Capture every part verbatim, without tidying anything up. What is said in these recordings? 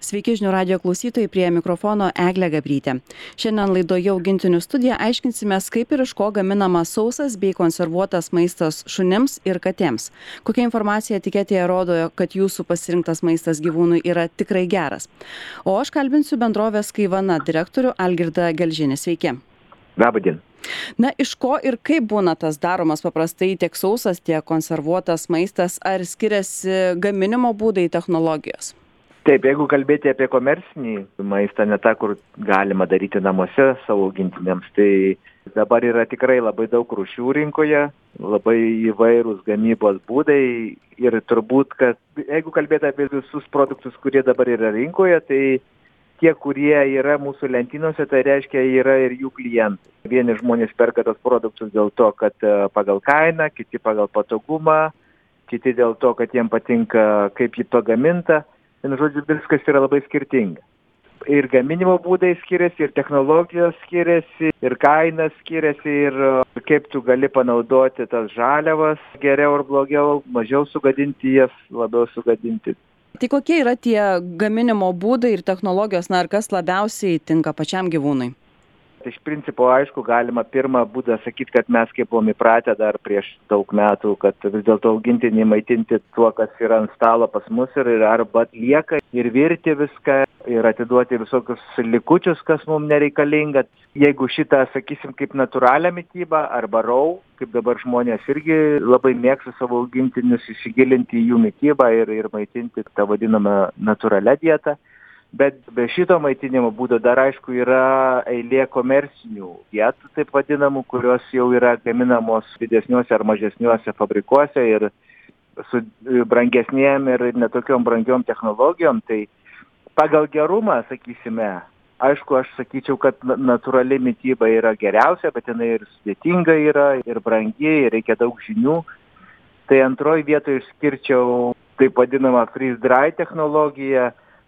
Sveiki žinių radijo klausytojai, prie mikrofono Eglė Gabrytė. Šiandien laidoje Augintinių studija aiškinsimės, kaip ir iš ko gaminamas sausas bei konservuotas maistas šunims ir katėms. Kokia informacija etiketėje rodo, kad jūsų pasirinktas maistas gyvūnui yra tikrai geras. O aš kalbinsiu bendrovės Kaivana direktorių Algirdą Gelžinį. Sveiki. Labadiena. Na, iš ko ir kaip būna tas daromas paprastai tiek sausas, tiek konservuotas maistas, ar skiriasi gaminimo būdai, technologijos? Taip, jeigu kalbėti apie komercinį maistą, ne tą, kur galima daryti namuose savo augintiniams, tai dabar yra tikrai labai daug rūšių rinkoje, labai įvairūs gamybos būdai ir turbūt, kad jeigu kalbėti apie visus produktus, kurie dabar yra rinkoje, tai tie, kurie yra mūsų lentynose, tai reiškia yra ir jų klientai. Vieni žmonės perka tos produktus dėl to, kad pagal kainą, kiti pagal patogumą, kiti dėl to, kad jiem patinka, kaip jį pagaminta. Vienu žodžiu, viskas yra labai skirtinga. Ir gaminimo būdai skiriasi, ir technologijos skiriasi, ir kainas skiriasi, ir kaip tu gali panaudoti tas žaliavas geriau ar blogiau, mažiau sugadinti jas, labiau sugadinti. Tai kokie yra tie gaminimo būdai ir technologijos, na ir kas labiausiai tinka pačiam gyvūnui? Iš principo, aišku, galima pirmą būdą sakyti, kad mes kaip buvom įpratę dar prieš daug metų, kad vis dėlto augintinį maitinti tuo, kas yra ant stalo pas mus ir arba atlieka ir virti viską ir atiduoti visokius likučius, kas mums nereikalinga. Jeigu šitą, sakysim, kaip natūralią mitybą arba rau, kaip dabar žmonės irgi labai mėgsta savo augintinius įsigilinti į jų mitybą ir, ir maitinti tą vadinamą natūralią dietą. Bet be šito maitinimo būdo dar aišku yra eilė komercinių dietų, taip vadinamų, kurios jau yra gaminamos didesniuose ar mažesniuose fabrikuose ir su brangesnėm ir netokiom brangiom technologijom. Tai pagal gerumą, sakysime, aišku, aš sakyčiau, kad natūrali mityba yra geriausia, bet jinai ir sudėtinga yra, ir brangi, ir reikia daug žinių. Tai antroji vietoje išskirčiau taip vadinamą freeze-dry technologiją,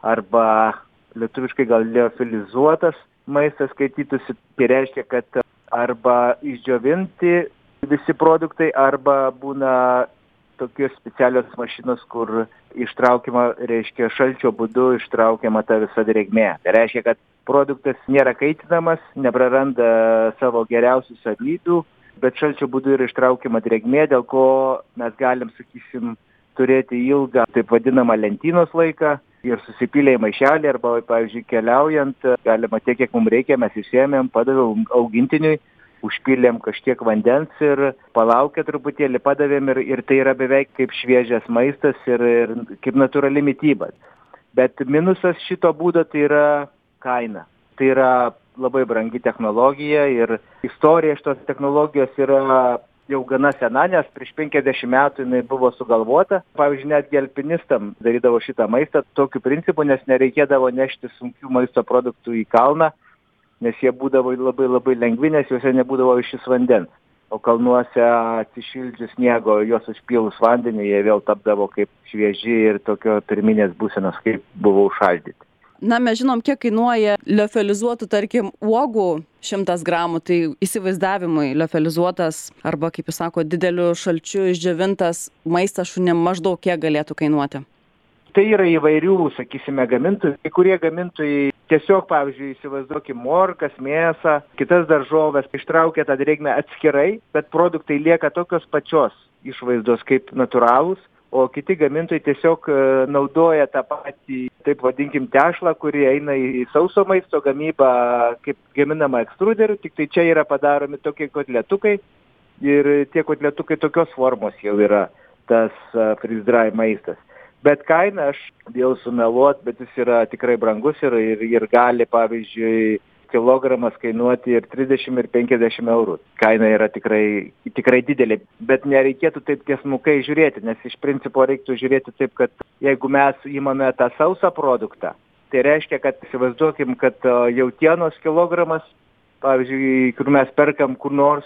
arba lietuviškai gal liofilizuotas maistas skaitytųsi. Tai reiškia, kad arba išdžiovinti visi produktai, arba būna tokios specialios mašinos, kur ištraukiama, reiškia, šalčio būdu ištraukiama ta visa drėgmė. Tai reiškia, kad produktas nėra kaitinamas, nepraranda savo geriausių savybių, bet šalčio būdu yra ištraukiama drėgmė, dėl ko mes galim, sakysim, turėti ilgą, taip vadinamą lentynos laiką ir susipylę į maišelį arba, pavyzdžiui, keliaujant, galima tiek, kiek mums reikia, mes išsiėmėm, padavėm augintiniui, užpylėm kažkiek vandens ir palaukę truputėlį padavėm ir, ir tai yra beveik kaip šviežias maistas ir, ir kaip natūrali mityba. Bet minusas šito būdo tai yra kaina. Tai yra labai brangi technologija ir istorija šitos technologijos yra jau gana sena, nes prieš penkiasdešimt metų jinai buvo sugalvota. Pavyzdžiui, netgi alpinistam darydavo šitą maistą tokiu principu, nes nereikėdavo nešti sunkių maisto produktų į kalną, nes jie būdavo labai labai lengvi, nes juose nebūdavo išvis vandens. O kalnuose atsišildžius sniego, juos užpylus vandenį, jie vėl tapdavo kaip švieži ir tokio pirminės būsenos, kaip buvo užšaldyti. Na, mes žinom, kiek kainuoja liofilizuotų, tarkim, uogų šimtas gramų, tai įsivaizdavimui liofilizuotas arba, kaip jūs sako, dideliu šalčiu išdžiovintas maistas šunim maždaug kiek galėtų kainuoti? Tai yra įvairių, sakysime, gamintojų. Kai kurie gamintojai tiesiog, pavyzdžiui, įsivaizduokim morkas, mėsą, kitas daržoves, ištraukia tą drėgmę atskirai, bet produktai lieka tokios pačios išvaizdos kaip natūralūs. O kiti gamintojai tiesiog naudoja tą patį, taip vadinkim, tešlą, kuri eina į sauso maisto gamybą, kaip gaminama ekstruderiu, tik tai čia yra padaromi tokie kotletukai ir tie kotletukai tokios formos jau yra tas freeze-dry maistas. Bet kaina, aš bijau sumeluot, bet jis yra tikrai brangus ir, ir, ir gali, pavyzdžiui, kilogramas kainuoti ir trisdešimt ir penkiasdešimt eurų. Kaina yra tikrai, tikrai didelė, bet nereikėtų taip tiesmukai žiūrėti, nes iš principo reiktų žiūrėti taip, kad jeigu mes įmame tą sausą produktą, tai reiškia, kad įsivaizduokim, kad jautienos kilogramas, pavyzdžiui, kur mes perkam kur nors,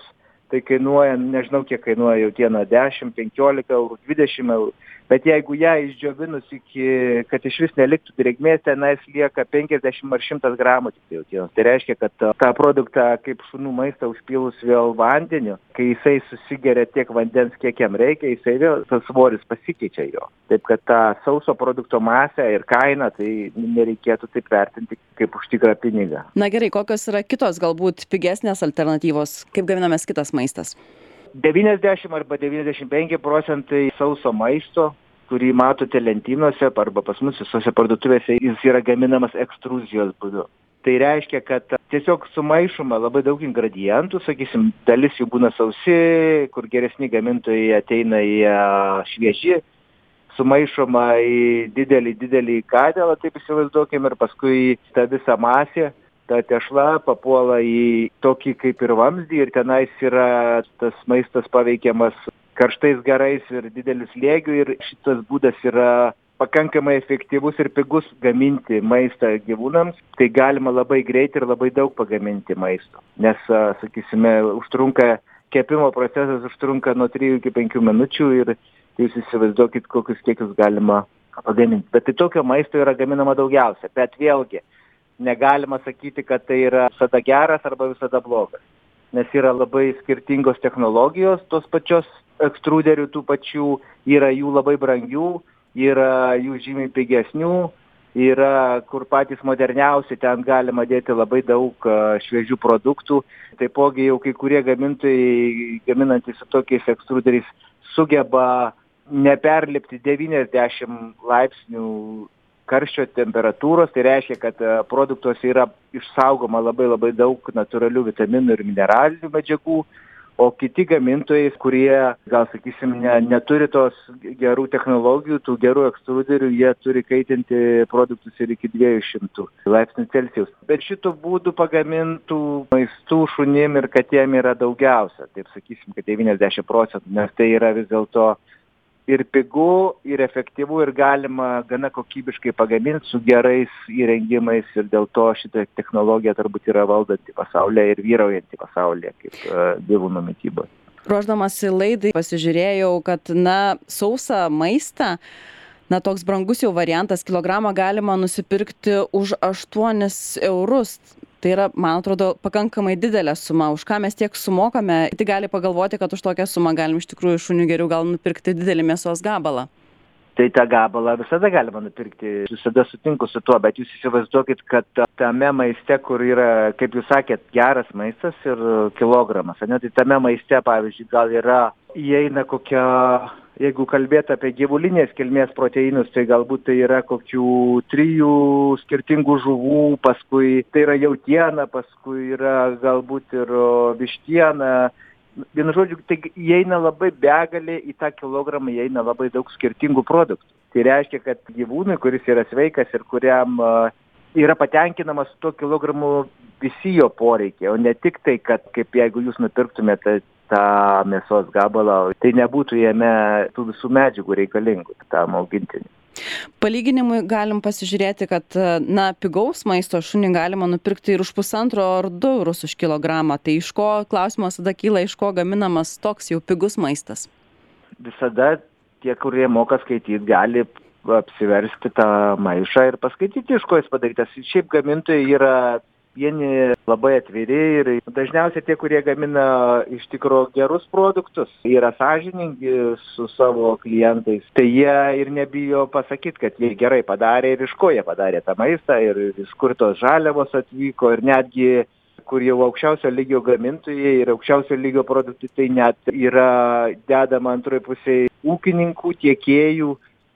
tai kainuoja, nežinau kiek kainuoja jautiena, dešimt, penkiolika eurų, dvidešimt eurų. Bet jeigu ją išdžiovinus iki, kad iš vis neliktų drėgmės, tenais lieka penkiasdešimt ar šimtas gramų tik jautienos. Tai reiškia, kad tą produktą kaip šunų maistą užpylus vėl vandeniu, kai jisai susigeria tiek vandens, kiek jam reikia, jisai vėl tas svoris pasikeičia jo. Taip kad tą sauso produkto masę ir kainą, tai nereikėtų taip vertinti kaip už tikrą pinigą. Na gerai, kokios yra kitos galbūt pigesnės alternatyvos, kaip gaminamas kitas maistas? devyniasdešimt arba devyniasdešimt penki procentai sauso maisto, kurį matote lentynose arba pas mus visose parduotuvėse, jis yra gaminamas ekstruzijos būdu. Tai reiškia, kad tiesiog sumaišoma labai daug ingredientų, sakysim, dalis jų būna sausi, kur geresni gamintojai ateina į švieži, sumaišoma į didelį, didelį katilą, taip įsivaizduokim, ir paskui ta visa masė, ta tešla papuola į tokį kaip ir vamzdį ir tenais yra tas maistas paveikiamas karštais garais ir didelis slėgiu ir šitas būdas yra pakankamai efektyvus ir pigus gaminti maistą gyvūnams. Tai galima labai greit ir labai daug pagaminti maisto, nes, sakysime, užtrunka, kepimo procesas užtrunka nuo trijų iki penkių minučių ir jūs įsivaizduokit, kokius kiekius galima pagaminti. Bet tai tokio maisto yra gaminama daugiausia, bet vėlgi, negalima sakyti, kad tai yra visada geras arba visada blogas, nes yra labai skirtingos technologijos, tos pačios ekstruderių tų pačių, yra jų labai brangių, yra jų žymiai pigesnių, yra kur patys moderniausi, ten galima dėti labai daug šviežių produktų, taipogi jau kai kurie gamintojai, gaminantys su tokiais ekstruderiais, sugeba neperlipti devyniasdešimt laipsnių karščio temperatūros, tai reiškia, kad produktuose yra išsaugoma labai labai daug natūralių vitaminų ir mineralinių medžiagų, o kiti gamintojai, kurie, gal sakysim, ne, neturi tos gerų technologijų, tų gerų ekstruderių, jie turi kaitinti produktus ir iki dviejų šimtų laipsnių Celsijaus. Bet šitų būdų pagamintų maistų šunim ir katėm yra daugiausia, taip sakysim, kad devyniasdešimt procentų, nes tai yra vis dėlto ir pigu, ir efektyvu, ir galima gana kokybiškai pagaminti su gerais įrengimais ir dėl to šita technologija turbūt yra valdanti pasaulyje ir vyraujanti pasaulyje kaip uh, gyvūnų mitybos. Ruošdamasi laidai pasižiūrėjau, kad na, sausą maistą, na toks brangus jau variantas, kilogramą galima nusipirkti už aštuonis eurus. Tai yra, man atrodo, pakankamai didelė suma, už ką mes tiek sumokame. Tai gali pagalvoti, kad už tokią sumą galim iš tikrųjų šuniui geriau gal nupirkti didelį mėsos gabalą. Tai tą gabalą visada galima nupirkti, visada sutinku su tuo, bet jūs įsivaizduokit, kad tame maiste, kur yra, kaip jūs sakėt, geras maistas ir kilogramas, ne, tai tame maiste, pavyzdžiui, gal yra, įeina kokia, jeigu kalbėt apie gyvulinės kilmės proteinus, tai galbūt tai yra kokių trijų skirtingų žuvų, paskui tai yra jautiena, paskui yra galbūt ir vištiena. Vienu žodžiu, tai įeina labai begalė, į tą kilogramą įeina labai daug skirtingų produktų. Tai reiškia, kad gyvūnui, kuris yra sveikas ir kuriam uh, yra patenkinamas su tuo kilogramu visi jo poreikiai, o ne tik tai, kad kaip jeigu jūs nupirktumėte tą mėsos gabalą, tai nebūtų jame tų visų medžiagų reikalingų tam augintiniui. Palyginimui galim pasižiūrėti, kad na, pigaus maisto šunį galima nupirkti ir už pusantro ar du eurus už kilogramą. Tai iš ko, klausimas tada kyla, iš ko gaminamas toks jau pigus maistas? Visada tie, kurie moka skaityti, gali apsiversti tą maišą ir paskaityti, iš ko jis padarytas. Šiaip gamintojai yra vieni labai atviri ir dažniausiai tie, kurie gamina iš tikro gerus produktus, yra sąžiningi su savo klientais, tai jie ir nebijo pasakyti, kad jie gerai padarė ir iš ko jie padarė tą maistą ir iš kur tos žaliavos atvyko ir netgi kur jau aukščiausio lygio gamintojai ir aukščiausio lygio produktai, tai net yra dedama antroje pusėje ūkininkų, tiekėjų,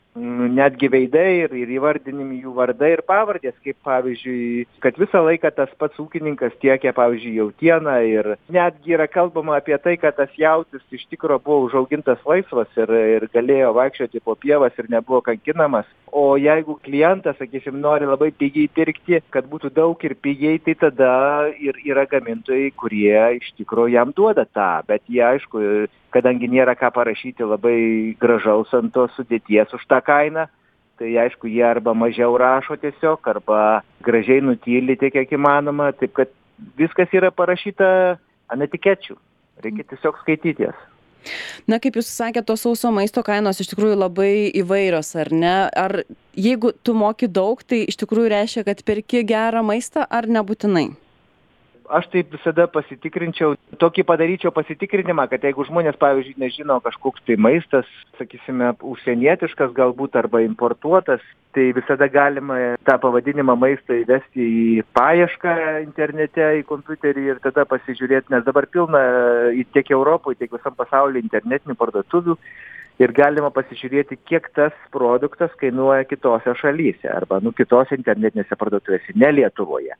netgi veidai ir, ir įvardinimi jų vardai ir pavardės, kaip pavyzdžiui, kad visą laiką tas pats ūkininkas tiekia, pavyzdžiui, jautieną ir netgi yra kalbama apie tai, kad tas jautis iš tikro buvo užaugintas laisvas ir, ir galėjo vaikščioti po pievas ir nebuvo kankinamas. O jeigu klientas, sakysim, nori labai pigiai pirkti, kad būtų daug ir pigiai, tai tada ir yra gamintojai, kurie iš tikro jam duoda tą, bet jie, aišku, kadangi nėra ką parašyti labai gražaus ant tos sudėties už tą kainą, tai aišku, jie arba mažiau rašo tiesiog, arba gražiai nutyli tiek, kiek įmanoma, taip kad viskas yra parašyta ant etikečių. Reikia tiesiog skaityti jas. Na, kaip jūs sakėte, to sauso maisto kainos iš tikrųjų labai įvairios, ar ne? Ar jeigu tu moki daug, tai iš tikrųjų reiškia, kad perki gerą maistą, ar nebūtinai? Aš taip visada pasitikrinčiau, tokį padaryčiau pasitikrinimą, kad jeigu žmonės, pavyzdžiui, nežino kažkoks tai maistas, sakysime, užsienietiškas galbūt arba importuotas, tai visada galima tą pavadinimą maisto įvesti į paiešką internete, į kompiuterį ir tada pasižiūrėti, nes dabar pilna tiek Europoje, tiek visam pasaulyje internetinių parduotuvių ir galima pasižiūrėti, kiek tas produktas kainuoja kitose šalyse arba nu, kitose internetinėse parduotuvėse, ne Lietuvoje.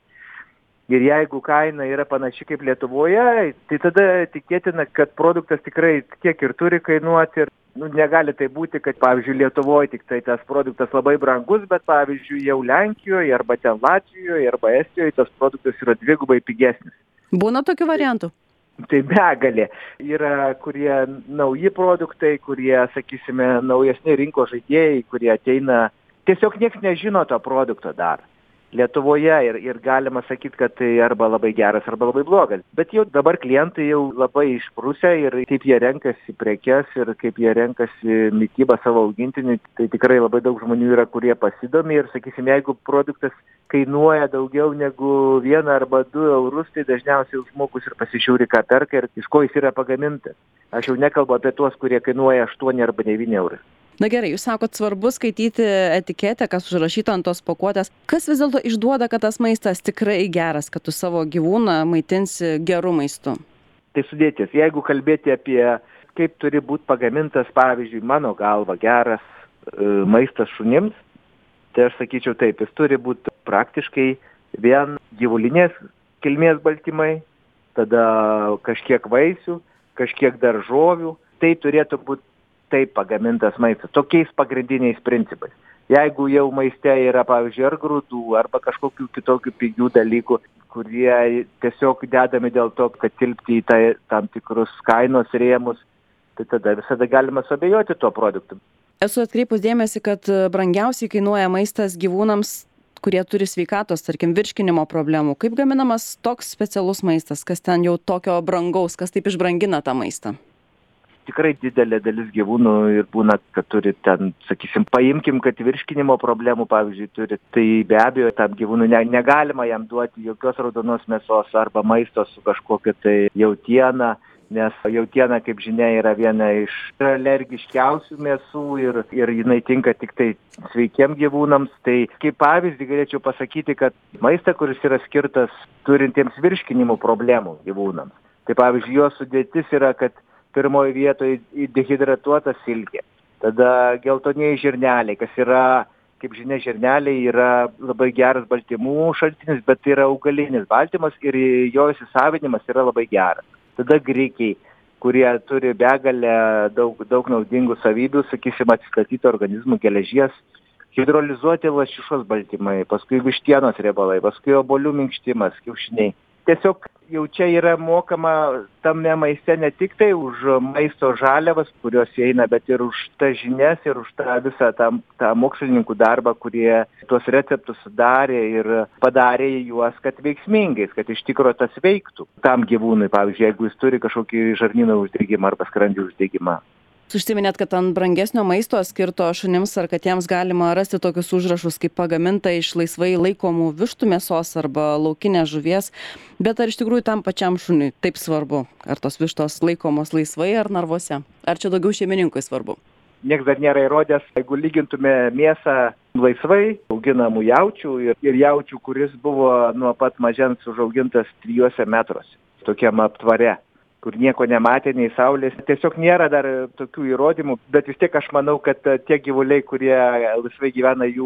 Ir jeigu kaina yra panaši kaip Lietuvoje, tai tada tikėtina, kad produktas tikrai tiek ir turi kainuoti. Ir nu, negali tai būti, kad, pavyzdžiui, Lietuvoje tik tai tas produktas labai brangus, bet, pavyzdžiui, jau Lenkijoje arba ten Latvijoje arba Estijoje tas produktas yra dvigubai pigesnis. Būna tokių variantų? Tai begalė. Yra kurie nauji produktai, kurie, sakysime, naujesni rinkos žaidėjai, kurie ateina. Tiesiog niekas nežino to produkto dar Lietuvoje ir, ir galima sakyti, kad tai arba labai geras, arba labai blogas. Bet jau dabar klientai jau labai išprusę ir kaip jie renkasi prekes ir kaip jie renkasi mitybą savo augintinį, tai tikrai labai daug žmonių yra, kurie pasidomi ir, sakysim, jeigu produktas kainuoja daugiau negu vieną arba du eurus, tai dažniausiai žmogus ir pasižiūri, ką perka ir iš ko jis yra pagamintas. Aš jau nekalbu apie tuos, kurie kainuoja aštuoni arba devyni eurai. Na gerai, jūs sakot, svarbu skaityti etiketę, kas užrašyta ant tos pakuotės. Kas vis dėlto išduoda, kad tas maistas tikrai geras, kad tu savo gyvūną maitinsi geru maistu? Tai sudėtis. Jeigu kalbėti apie kaip turi būti pagamintas, pavyzdžiui, mano galva geras e, maistas šunims, tai aš sakyčiau taip, jis turi būti praktiškai vien gyvulinės kilmės baltymai, tada kažkiek vaisių, kažkiek daržovių. Tai turėtų būti taip pagamintas maistas, tokiais pagrindiniais principais. Jeigu jau maiste yra, pavyzdžiui, ar grūdų, arba kažkokių kitokių pigių dalykų, kurie tiesiog dedami dėl to, kad tilpti į tai, tam tikrus kainos rėmus, tai tada visada galima suabejoti tuo produktu. Esu atkreipus dėmesį, kad brangiausiai kainuoja maistas gyvūnams, kurie turi sveikatos, tarkim, virškinimo problemų. Kaip gaminamas toks specialus maistas, kas ten jau tokio brangaus, kas taip išbrangina tą maistą? Tikrai didelė dalis gyvūnų ir būna, kad turi ten, sakysim, paimkim, kad virškinimo problemų, pavyzdžiui, turi, tai be abejo, tam gyvūnui ne, negalima jam duoti jokios raudonos mėsos arba maisto su kažkokia tai jautiena, nes jautiena, kaip žinia, yra viena iš alergiškiausių mėsų ir, ir jinai tinka tik tai sveikiem gyvūnams. Tai kaip pavyzdį galėčiau pasakyti, kad maistą, kuris yra skirtas turintiems virškinimo problemų gyvūnams. Tai pavyzdžiui, jo sudėtis yra, kad pirmoje vietoje dehidratuota silkė, tada geltonieji žirneliai, kas yra, kaip žinia, žirneliai yra labai geras baltymų šaltinis, bet tai yra augalinis baltymas ir jo įsisavinimas yra labai geras. Tada grikiai, kurie turi begalę daug, daug naudingų savybių, sakysim, atsistatyti organizmų geležies, hidrolizuoti lašišos baltymai, paskui vištienos riebalai, paskui obuolių minkštimas, kiaušiniai. Tiesiog jau čia yra mokama tame maiste ne tik tai už maisto žaliavas, kurios įeina, bet ir už tas žinias ir už tą visą tą, tą mokslininkų darbą, kurie tuos receptus sudarė ir padarė juos, kad veiksmingais, kad iš tikro tas veiktų tam gyvūnui, pavyzdžiui, jeigu jis turi kažkokį žarnyno uždegimą arba skrandžio uždegimą. Užsiminėt, kad ant brangesnio maisto skirto šunims ar katėms galima rasti tokius užrašus kaip pagaminta iš laisvai laikomų vištų mėsos arba laukinės žuvies, bet ar iš tikrųjų tam pačiam šuniui taip svarbu, ar tos vištos laikomos laisvai ar narvuose? Ar čia daugiau šeimininkui svarbu? Niekas dar nėra įrodęs, jeigu lygintume mėsą laisvai auginamų jaučių ir, ir jaučių, kuris buvo nuo pat mažens užaugintas trijuose metruose, tokiam aptvare, kur nieko nematė, nei saulės. Tiesiog nėra dar tokių įrodymų, bet vis tiek aš manau, kad tie gyvuliai, kurie laisvai gyvena jų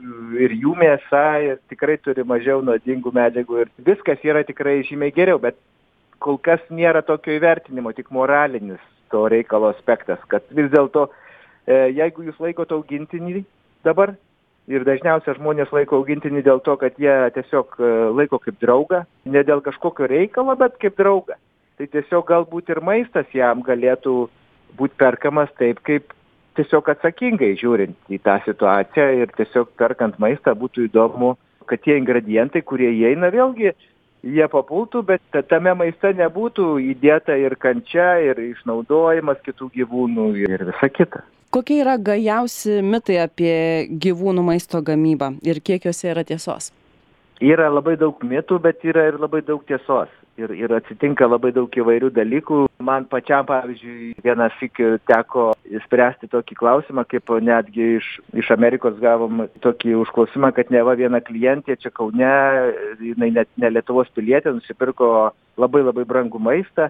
ir jų mėsa, ir tikrai turi mažiau nuodingų medžiagų ir viskas yra tikrai žymiai geriau, bet kol kas nėra tokio įvertinimo, tik moralinis to reikalo aspektas, kad vis dėlto, jeigu jūs laikote augintinį dabar, ir dažniausiai žmonės laiko augintinį dėl to, kad jie tiesiog laiko kaip draugą, ne dėl kažkokio reikalo, bet kaip draugą. Tai tiesiog galbūt ir maistas jam galėtų būti perkamas taip, kaip tiesiog atsakingai žiūrint į tą situaciją ir tiesiog perkant maistą būtų įdomu, kad tie ingredientai, kurie įeina, vėlgi jie papultų, bet tame maiste nebūtų įdėta ir kančia, ir išnaudojimas kitų gyvūnų ir visa kita. Kokie yra gajausi mitai apie gyvūnų maisto gamybą ir kiek juose yra tiesos? Yra labai daug mitų, bet yra ir labai daug tiesos. Ir, ir atsitinka labai daug įvairių dalykų. Man pačiam, pavyzdžiui, vienas sykiu teko spręsti tokį klausimą, kaip netgi iš, iš Amerikos gavom tokį užklausimą, kad neva viena klientė čia Kaune, jinai net ne Lietuvos pilietė, nusipirko labai labai brangų maistą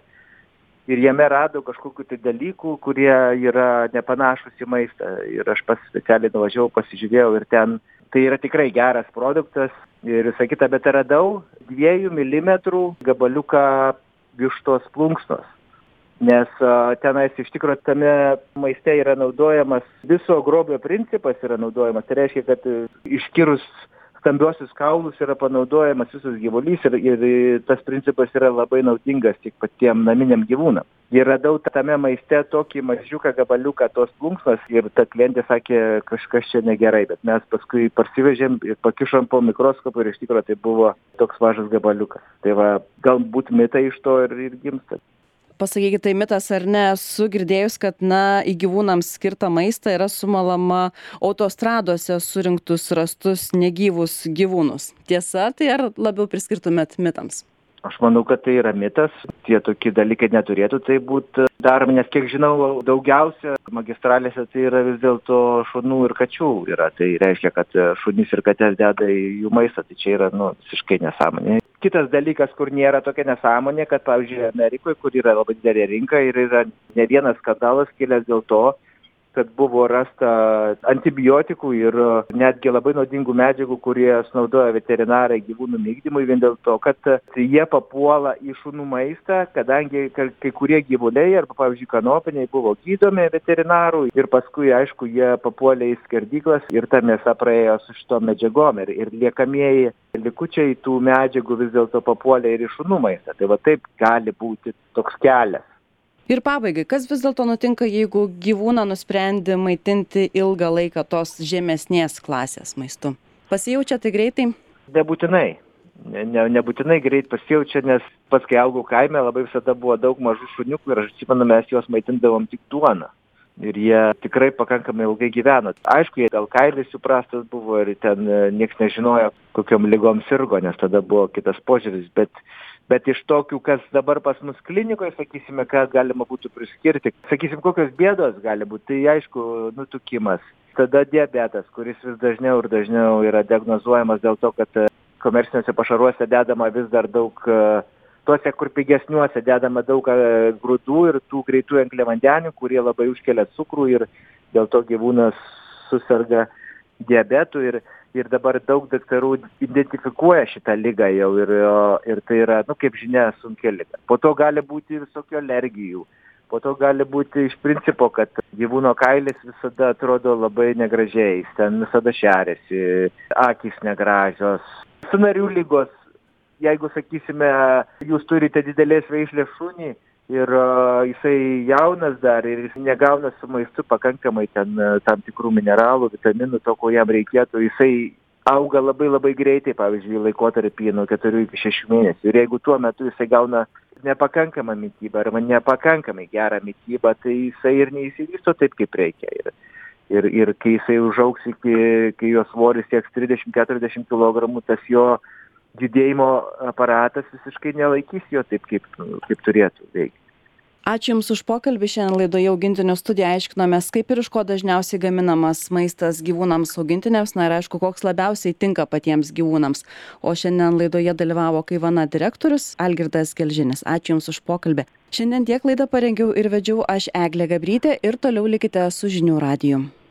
ir jame rado kažkokių tai dalykų, kurie yra nepanašus į maistą. Ir aš pas specialiai nuvažiavau, pasižiūrėjau ir ten tai yra tikrai geras produktas ir visą kitą, bet radau dviejų milimetrų gabaliuką vištos plunksnos. Nes uh, tenais iš tikrųjų tame maiste yra naudojamas, viso grobio principas yra naudojamas. Tai reiškia, kad uh, išskyrus stambiosius kaulus yra panaudojamas visas gyvulys ir, ir tas principas yra labai naudingas tik patiem naminiam gyvūnam. Ir radau tame maiste tokį mažiuką gabaliuką tos plunksnos ir ta klientė sakė, kažkas čia negerai, bet mes paskui parsivežėm ir pakišom po mikroskopu ir iš tikrųjų tai buvo toks mažas gabaliukas. Tai va, galbūt mitai iš to ir, ir gimsta. Pasakykit, tai mitas ar ne, esu girdėjus, kad na, į gyvūnams skirtą maistą yra sumalama autostradose surinktus rastus negyvus gyvūnus. Tiesa, tai ar labiau priskirtumėt mitams? Aš manau, kad tai yra mitas. Tie tokie dalykai neturėtų tai būti daromi, nes kiek žinau, daugiausia magistralėse tai yra vis dėlto šunų ir kačių yra. Tai reiškia, kad šunys ir katės deda į jų maistą, tai čia yra nu, visiškai nesąmonė. Kitas dalykas, kur nėra tokia nesąmonė, kad, pavyzdžiui, Amerikoje, kur yra labai didelė rinka ir yra ne vienas skandalas kilęs dėl to, kad buvo rasta antibiotikų ir netgi labai naudingų medžiagų, kurie naudoja veterinarai gyvūnų migdymui, vien dėl to, kad jie papuola į šunų maistą, kadangi kai kurie gyvuliai arba, pavyzdžiui, kanopiniai buvo gydomi veterinarų ir paskui, aišku, jie papuolė į skerdyklas ir ta mėsa praėjo su šitom medžiagom ir, ir liekamieji likučiai tų medžiagų vis dėlto papuolė ir į šunų maistą. Tai va taip gali būti toks kelias. Ir pabaigai, kas vis dėlto nutinka, jeigu gyvūną nusprendi maitinti ilgą laiką tos žemesnės klasės maistu? Pasijaučia tai greitai? Nebūtinai. Ne, ne, nebūtinai greit pasijaučia, nes pats, kai augau kaime, labai visada buvo daug mažų šuniukų ir aš atsimenu, mes juos maitindavom tik duoną. Ir jie tikrai pakankamai ilgai gyveno. Aišku, jie gal kailis jų prastas buvo ir ten nieks nežinojo, kokiom ligom sirgo, nes tada buvo kitas požiūris, bet Bet iš tokių, kas dabar pas mus klinikoje, sakysime, ką galima būtų priskirti, sakysim, kokios bėdos gali būti, tai aišku, nutukimas. Tada diabetas, kuris vis dažniau ir dažniau yra diagnozuojamas dėl to, kad komerciniuose pašaruose dedama vis dar daug, tuose, kur pigesniuose dedama daug grūdų ir tų greitų angliavandenių, kurie labai užkelia cukrų ir dėl to gyvūnas susirga diabetu ir Ir dabar daug daktarų identifikuoja šitą ligą jau ir, ir tai yra, nu, kaip žinia, sunkia liga. Po to gali būti visokių alergijų. Po to gali būti iš principo, kad gyvūno kailis visada atrodo labai negražiai. Jis ten visada šeriasi, akys negražios. Sąnarių lygos, jeigu, sakysime, jūs turite didelės veislės šunį ir uh, jisai jaunas dar ir jis negauna su maistu pakankamai ten uh, tam tikrų mineralų, vitaminų, to, ko jam reikėtų, jisai auga labai labai greitai, pavyzdžiui, laikotarpį nuo keturių iki šešių mėnesių. Ir jeigu tuo metu jisai gauna nepakankamą mitybą arba nepakankamai gerą mitybą, tai jisai ir neįsivysto taip, kaip reikia. Ir, ir, ir kai jisai užaugs iki, kai jo svoris sieks trisdešimt keturiasdešimt kilogramų, tas jo judėjimo aparatas visiškai nelaikys jo taip, kaip, kaip turėtų veikti. Ačiū Jums už pokalbį. Šiandien laidoje Augintinių studija aiškinomės, kaip ir iš ko dažniausiai gaminamas maistas gyvūnams augintiniams, na ir aišku, koks labiausiai tinka patiems gyvūnams. O šiandien laidoje dalyvavo Kaivana direktorius Algirdas Gelžinis. Ačiū Jums už pokalbį. Šiandien tiek laidą parengiau ir vedžiau aš Eglė Gabrytė ir toliau likite su Žinių radiju.